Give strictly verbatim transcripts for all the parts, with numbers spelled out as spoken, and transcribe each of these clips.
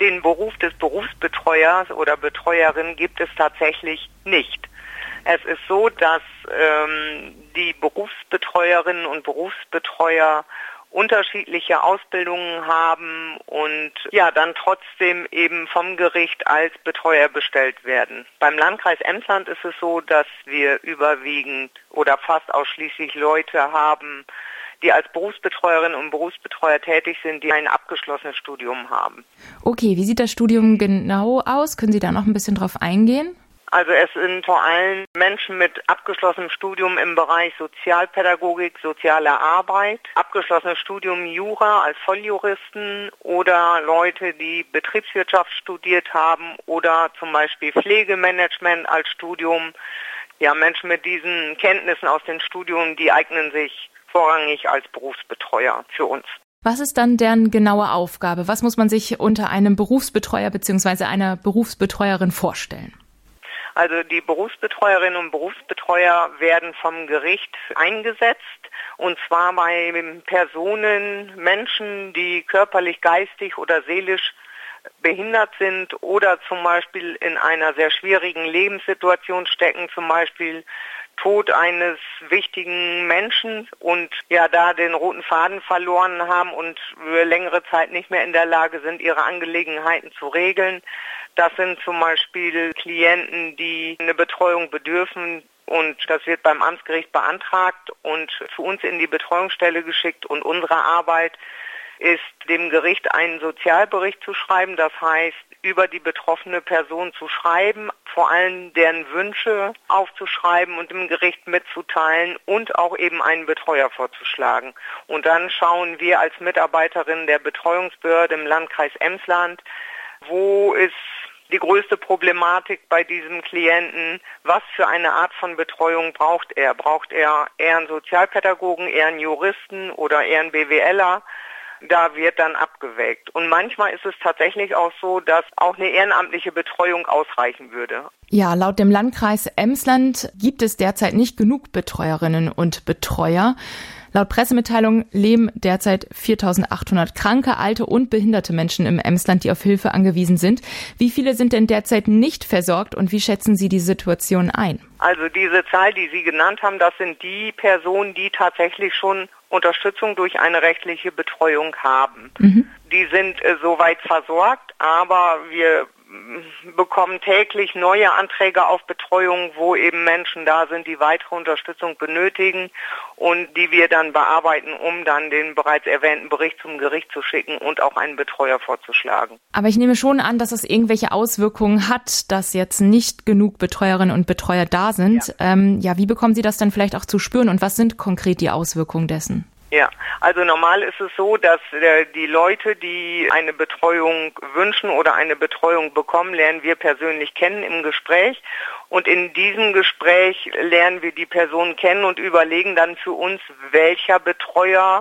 Den Beruf des Berufsbetreuers oder Betreuerin gibt es tatsächlich nicht. Es ist so, dass ähm, die Berufsbetreuerinnen und Berufsbetreuer unterschiedliche Ausbildungen haben und ja dann trotzdem eben vom Gericht als Betreuer bestellt werden. Beim Landkreis Emsland ist es so, dass wir überwiegend oder fast ausschließlich Leute haben, die als Berufsbetreuerinnen und Berufsbetreuer tätig sind, die ein abgeschlossenes Studium haben. Okay, wie sieht das Studium genau aus? Können Sie da noch ein bisschen drauf eingehen? Also es sind vor allem Menschen mit abgeschlossenem Studium im Bereich Sozialpädagogik, soziale Arbeit, abgeschlossenes Studium Jura als Volljuristen oder Leute, die Betriebswirtschaft studiert haben oder zum Beispiel Pflegemanagement als Studium. Ja, Menschen mit diesen Kenntnissen aus den Studien, die eignen sich vorrangig als Berufsbetreuer für uns. Was ist dann deren genaue Aufgabe? Was muss man sich unter einem Berufsbetreuer bzw. einer Berufsbetreuerin vorstellen? Also die Berufsbetreuerinnen und Berufsbetreuer werden vom Gericht eingesetzt und zwar bei Personen, Menschen, die körperlich, geistig oder seelisch behindert sind oder zum Beispiel in einer sehr schwierigen Lebenssituation stecken, zum Beispiel Tod eines wichtigen Menschen und ja da den roten Faden verloren haben und für längere Zeit nicht mehr in der Lage sind, ihre Angelegenheiten zu regeln. Das sind zum Beispiel Klienten, die eine Betreuung bedürfen und das wird beim Amtsgericht beantragt und zu uns in die Betreuungsstelle geschickt und unsere Arbeit ist, dem Gericht einen Sozialbericht zu schreiben, das heißt, über die betroffene Person zu schreiben, vor allem deren Wünsche aufzuschreiben und dem Gericht mitzuteilen und auch eben einen Betreuer vorzuschlagen. Und dann schauen wir als Mitarbeiterin der Betreuungsbehörde im Landkreis Emsland, wo ist die größte Problematik bei diesem Klienten, was für eine Art von Betreuung braucht er? Braucht er eher einen Sozialpädagogen, eher einen Juristen oder eher einen BWLer? Da wird dann abgewägt. Und manchmal ist es tatsächlich auch so, dass auch eine ehrenamtliche Betreuung ausreichen würde. Ja, laut dem Landkreis Emsland gibt es derzeit nicht genug Betreuerinnen und Betreuer. Laut Pressemitteilung leben derzeit viertausendachthundert kranke, alte und behinderte Menschen im Emsland, die auf Hilfe angewiesen sind. Wie viele sind denn derzeit nicht versorgt und wie schätzen Sie die Situation ein? Also diese Zahl, die Sie genannt haben, das sind die Personen, die tatsächlich schon Unterstützung durch eine rechtliche Betreuung haben. Mhm. Die sind äh, soweit versorgt, aber wir bekommen täglich neue Anträge auf Betreuung, wo eben Menschen da sind, die weitere Unterstützung benötigen und die wir dann bearbeiten, um dann den bereits erwähnten Bericht zum Gericht zu schicken und auch einen Betreuer vorzuschlagen. Aber ich nehme schon an, dass es irgendwelche Auswirkungen hat, dass jetzt nicht genug Betreuerinnen und Betreuer da sind. Ja, ähm, ja, wie bekommen Sie das dann vielleicht auch zu spüren und was sind konkret die Auswirkungen dessen? Ja, also normal ist es so, dass äh, die Leute, die eine Betreuung wünschen oder eine Betreuung bekommen, lernen wir persönlich kennen im Gespräch. Und in diesem Gespräch lernen wir die Person kennen und überlegen dann für uns, welcher Betreuer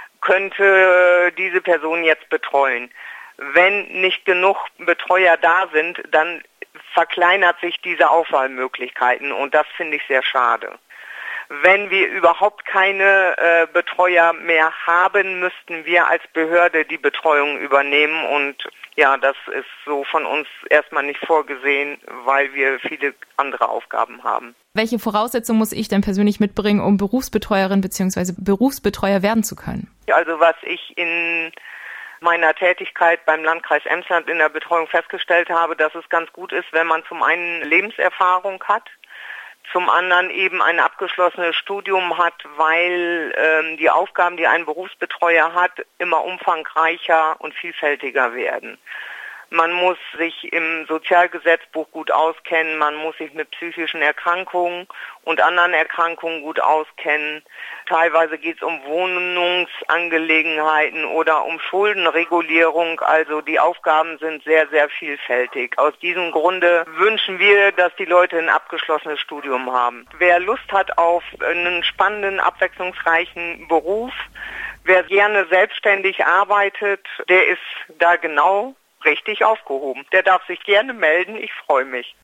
könnte diese Person jetzt betreuen. Wenn nicht genug Betreuer da sind, dann verkleinert sich diese Auswahlmöglichkeiten und das finde ich sehr schade. Wenn wir überhaupt keine äh, Betreuer mehr haben, müssten wir als Behörde die Betreuung übernehmen und ja, das ist so von uns erstmal nicht vorgesehen, weil wir viele andere Aufgaben haben. Welche Voraussetzungen muss ich denn persönlich mitbringen, um Berufsbetreuerin bzw. Berufsbetreuer werden zu können? Also was ich in meiner Tätigkeit beim Landkreis Emsland in der Betreuung festgestellt habe, dass es ganz gut ist, wenn man zum einen Lebenserfahrung hat, zum anderen eben ein abgeschlossenes Studium hat, weil ähm, die Aufgaben, die ein Berufsbetreuer hat, immer umfangreicher und vielfältiger werden. Man muss sich im Sozialgesetzbuch gut auskennen, man muss sich mit psychischen Erkrankungen und anderen Erkrankungen gut auskennen. Teilweise geht es um Wohnungsangelegenheiten oder um Schuldenregulierung, also die Aufgaben sind sehr, sehr vielfältig. Aus diesem Grunde wünschen wir, dass die Leute ein abgeschlossenes Studium haben. Wer Lust hat auf einen spannenden, abwechslungsreichen Beruf, wer gerne selbstständig arbeitet, der ist da genau richtig aufgehoben. Der darf sich gerne melden, ich freue mich.